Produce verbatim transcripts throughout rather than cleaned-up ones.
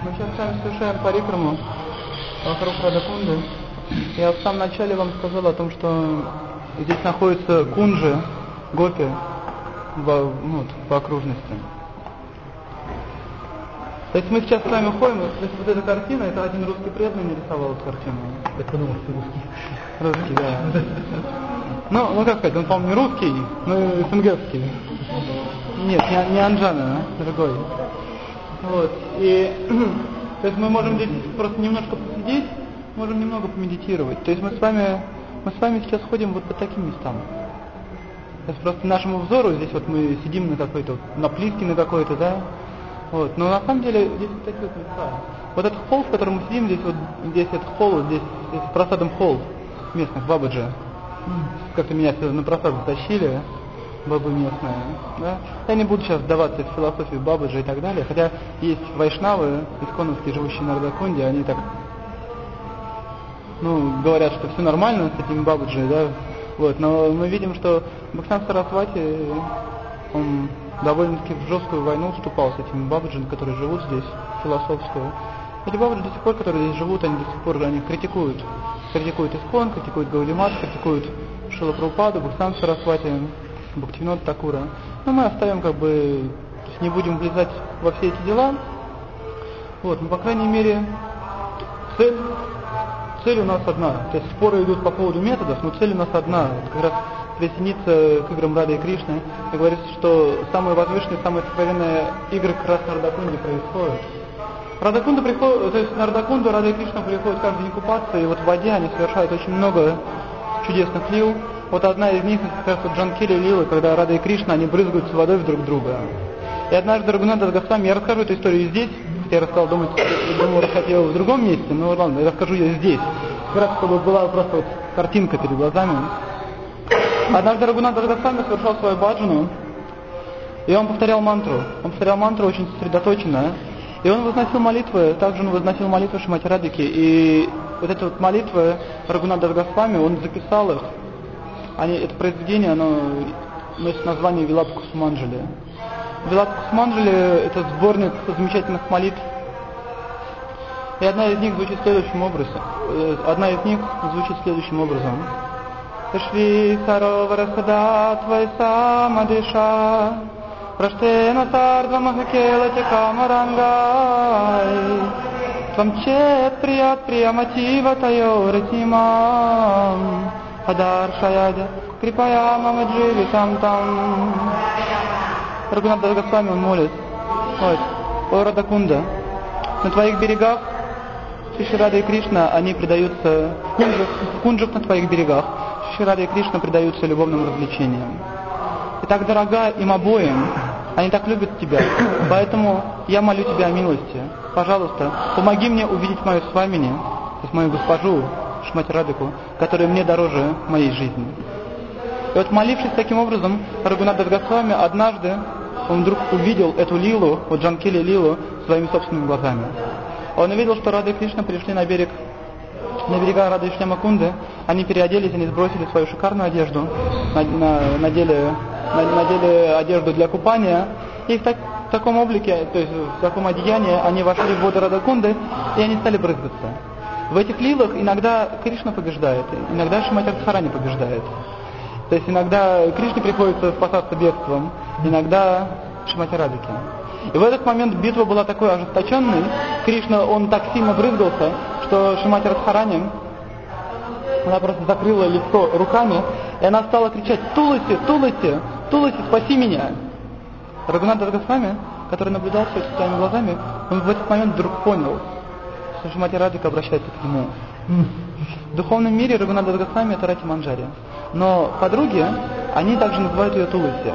Мы сейчас с вами совершаем парикраму вокруг Радакунды. Я в самом начале вам сказал о том, что здесь находится кунджи, гопи во, ну, по окружности. То есть мы сейчас с вами ходим, то есть вот эта картина, это один русский преданный нарисовал эту картину. Я подумал, что русский. Русский, да. Ну, ну как сказать, он, по-моему, не русский, но СНГский. Нет, не, не Анджана, а другой. Вот. И то есть мы можем здесь просто немножко посидеть, можем немного помедитировать. То есть мы с вами, мы с вами сейчас ходим вот по таким местам. То есть просто нашему взору здесь вот мы сидим на какой-то, на плитке на какой-то, да. Вот. Но на самом деле здесь вот такие вот места. Вот этот холл, в котором мы сидим, здесь вот здесь этот холл, здесь, здесь просадом холл местных, Бабаджи. Как-то меня на просад затащили, бабы местные. Да? Я не буду сейчас вдаваться в философию Бабаджи и так далее, хотя есть вайшнавы, исконовские, живущие на Радакунде, они так, ну, говорят, что все нормально с этими Бабаджи, да. Вот. Но мы видим, что Бхактивинода Сарасвати, он довольно-таки в жесткую войну вступал с этими бабаджи, которые живут здесь, философскую. Эти бабаджи до сих пор, которые здесь живут, они до сих пор они критикуют. Критикуют Искон, критикуют Гаудимат, критикуют Шрила Прабхупаду, Бхактивинода Сарасвати, Бхактивинода Такура. Но мы оставим как бы, то есть не будем влезать во все эти дела. Вот, но по крайней мере цель, цель у нас одна. То есть споры идут по поводу методов, но цель у нас одна. Вот как раз присоединиться к играм Рады и Кришны, и говорится, что самые возвышенные, самые сокровенные игры как раз на Радакунде происходят. Радакунда приходит, то есть на Радакунду Рада и Кришна приходят каждый день купаться, и вот в воде они совершают очень много чудесных лил. Вот одна из них, как раз вот Джанкили лилы, когда Рада и Кришна, они брызгаются водой в друг друга. И однажды Рагунатха Госвами, я расскажу эту историю здесь, я рассказал, думаю, думал рассказать ее в другом месте, но ладно, я расскажу ее здесь, как раз чтобы была просто вот картинка перед глазами. Однажды Рагунатха Госвами совершал свою баджану, и он повторял мантру. Он повторял мантру очень сосредоточенно, и он возносил молитвы, также он возносил молитвы Шримати Радхики, и вот эти вот молитвы Рагунатха Госвами, он записал их. Они, это произведение, оно носит название Вилапа Кусуманджали. Вилапа Кусуманджали — это сборник замечательных молитв, и одна из них звучит следующим образом. Одна из них звучит следующим образом. Шри Саровара Сада Твайса Мадиша Праштена Сардва Махакела Камарангай Твамче Прият Прияматива Тайоратимам Адар Шаяда Крипая Мамадживи Там Там. Рагунатха Госвами, он молит: вот, о Радакунда, на твоих берегах Шри Рада и Кришна, они предаются в кунджах, в кунджах на твоих берегах. Шри Рада и Кришна предаются любовным развлечениям. Ты так дорога им обоим, они так любят тебя, поэтому я молю тебя о милости. Пожалуйста, помоги мне увидеть мою свамини, то есть мою госпожу Шримати Радхику, которая мне дороже моей жизни. И вот, молившись таким образом, Рагунатха Госвами однажды он вдруг увидел эту лилу, вот Джанкили лилу, своими собственными глазами. Он увидел, что Рада и Кришна пришли на берег, на берега Рады и Шьямакунды, они переоделись, они сбросили свою шикарную одежду, на, на, надели, на, надели одежду для купания, и в, так, в таком облике, то есть в таком одеянии, они вошли в воды Радакунды, и они стали брызгаться. В этих лилах иногда Кришна побеждает, иногда Шримати Радхарани побеждает. То есть иногда Кришне приходится спасаться бегством, иногда Шримати Радхике. И в этот момент битва была такой ожесточенной, Кришна, он так сильно брызгался, что Шримати Радхарани, она просто закрыла лицо руками, и она стала кричать: «Туласи, Туласи, Туласи, спаси меня!» Рагунатха Госвами, который наблюдал все это своими глазами, он в этот момент вдруг понял, что Шримати Радхика обращается к нему. В духовном мире Рагунатха Госвами — это Рати Манджари, но подруги, они также называют ее Туласи.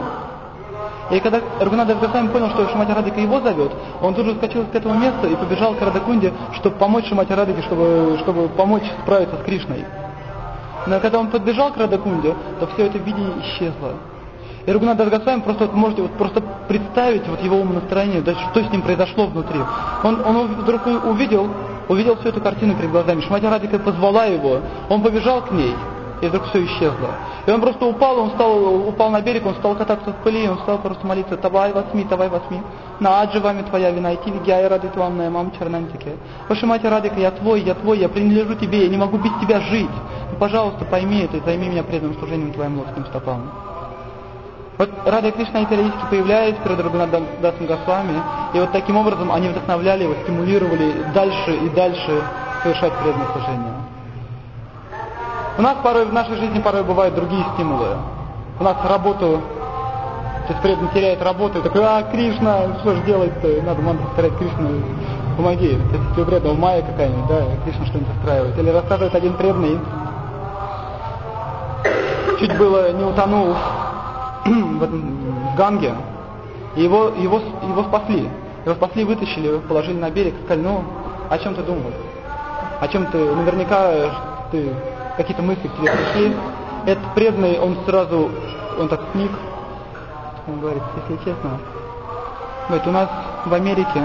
И когда Рагунатха Госвами понял, что Шримати Радхика его зовет, он тут же вскочил с этого места и побежал к Радакунде, чтобы помочь Шримати Радхике, чтобы, чтобы помочь справиться с Кришной. Но когда он подбежал к Радакунде, то все это видение исчезло. И Рагунатха Госвами, просто вот можете вот просто представить вот его умонастроение, да, что с ним произошло внутри. Он, он вдруг увидел, увидел всю эту картину перед глазами. Шримати Радхика позвала его, он побежал к ней. и вдруг все исчезло. И он просто упал, он стал, упал на берег, он стал кататься в пыли, он стал просто молиться: «Тавай восьми, тавай восьми, на аджи вами твоя вина, и тиви гяй ради твамная мам чернантике. Ваша мать Радика, я твой, я твой, я принадлежу тебе, я не могу без тебя жить. Ну, пожалуйста, пойми это и займи меня преданным служением твоим лодским стопам». Вот Рада Кришна периодически появляется перед Рагунатом Дасом Госвами, и вот таким образом они вдохновляли его, стимулировали дальше и дальше совершать преданное служение. У нас порой, в нашей жизни порой бывают другие стимулы. У нас работу, то есть преданный теряет работу, и такой: «А, Кришна, что же делать-то? Надо мантру повторять: Кришна, помоги». То есть у преданного майя какая-нибудь, да, Кришна что-нибудь устраивает. Или рассказывает один преданный, чуть было не утонул в, этом, в Ганге, и его, его, его спасли. Его спасли, вытащили, положили на берег, сказали: «Ну, о чем ты думал? О чем ты? Наверняка ты, какие-то мысли к тебе пришли». Этот преданный, он сразу, он так сник, он говорит: «Если честно, говорит, у нас в Америке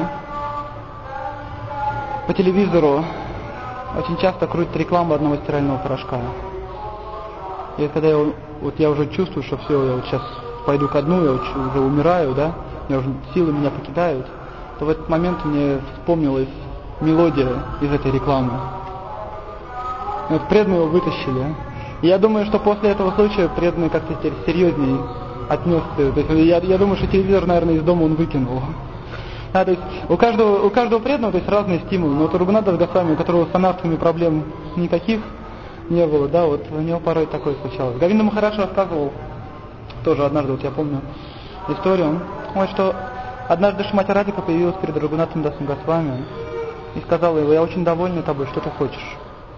по телевизору очень часто крутят рекламу одного стирального порошка. И когда я, вот я уже чувствую, что все, я вот сейчас пойду ко дну, я уже умираю, да, я уже, силы меня покидают, то в этот момент мне вспомнилась мелодия из этой рекламы. И вот преданные его вытащили. И я думаю, что после этого случая преданный как-то теперь серьезнее отнесся. То есть я, я думаю, что телевизор, наверное, из дома он выкинул. А, то есть у каждого, у каждого преданного, то есть разные стимулы. Но вот у Рагунатдаса Госвами, у которого с санатхами проблем никаких не было, да, вот у него порой такое случалось. Говинда Махарадж рассказывал тоже однажды, вот я помню историю, вот, что однажды Шримати Радика появилась перед Рагунатом Дасом Госвами и сказала ему: «Я очень довольна тобой, что ты хочешь?»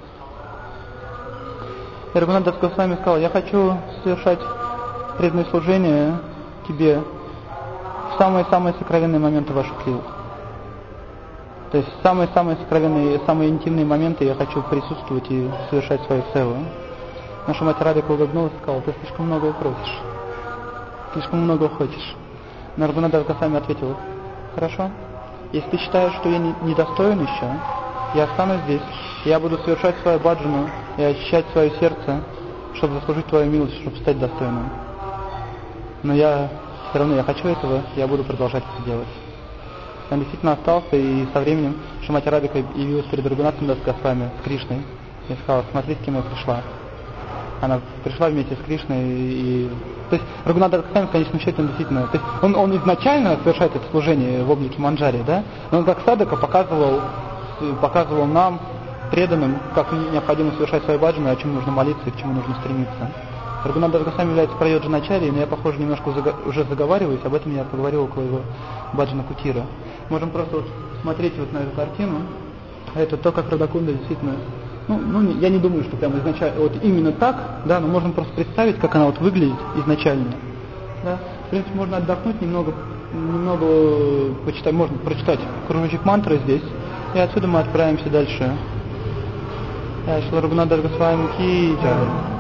И Рагунат Дас Госвами сказал: «Я хочу совершать преданное служение тебе в самые-самые сокровенные моменты ваших лил. То есть самые-самые сокровенные, самые интимные моменты я хочу присутствовать и совершать свою севу». Наша мать Радика улыбнулась и сказала: «Ты слишком многое просишь, слишком много хочешь». Но Рагунат Дас Госвами ответил: «Хорошо, если ты считаешь, что я недостоин еще, я останусь здесь, я буду совершать свою баджану и очищать свое сердце, чтобы заслужить твою милость, чтобы стать достойным. Но я все равно, я хочу этого, я буду продолжать это делать». Он действительно остался, и со временем Шримати Радика явилась перед Рагунатом Дас Госвами с Кришной и сказала: «Смотри, с кем я пришла». Она пришла вместе с Кришной, и... То есть Рагунат Дас Госвами, в конечном счете, он действительно... То есть он, он изначально совершает это служение в облике манджари, да? Но он как садака показывал, показывал нам, преданным, как необходимо совершать свою баджану, о чем нужно молиться и к чему нужно стремиться. Рагунат Дас Госвами является прайоджаначарьей, но я, похоже, немножко уже заговариваюсь, об этом я поговорил около его баджана Кутира. Можем просто вот смотреть вот на эту картину. Это то, как Радакунда действительно... Ну, ну, я не думаю, что прямо изначально, вот именно так, да, но можно просто представить, как она вот выглядит изначально. Да. В принципе, можно отдохнуть немного, немного почитать, можно прочитать кружочек мантры здесь, и отсюда мы отправимся дальше. Шри Рагунат Дас Госвами ки джай.